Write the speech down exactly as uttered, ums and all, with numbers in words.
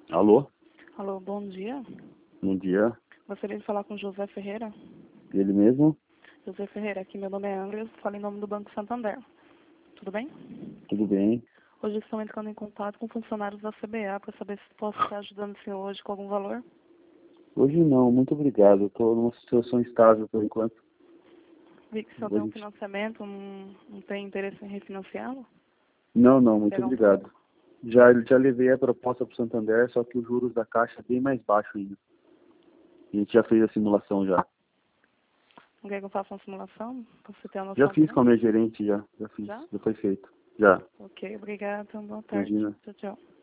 Alô? Alô, bom dia. Bom dia. Gostaria de falar com José Ferreira. Ele mesmo? José Ferreira, aqui meu nome é André, eu falo em nome do Banco Santander. Tudo bem? Tudo bem? Hoje estou entrando em contato com funcionários da C B A para saber se posso estar ajudando o senhor hoje com algum valor. Hoje não, muito obrigado. Eu estou numa situação estável por enquanto. Vi que o senhor tem um Hoje... financiamento, não, não tem interesse em refinanciá-lo? Não, não, muito Pegar um obrigado. Já, já levei a proposta para o Santander, só que os juros da Caixa é bem mais baixo ainda. A gente já fez a simulação já. Não quer que eu faça uma simulação? Para você ter a Já noção fiz com também? a minha gerente, já. Já fiz, Já? já foi feito. Já, Ok, obrigada. Boa tarde. imagina. Tchau, tchau.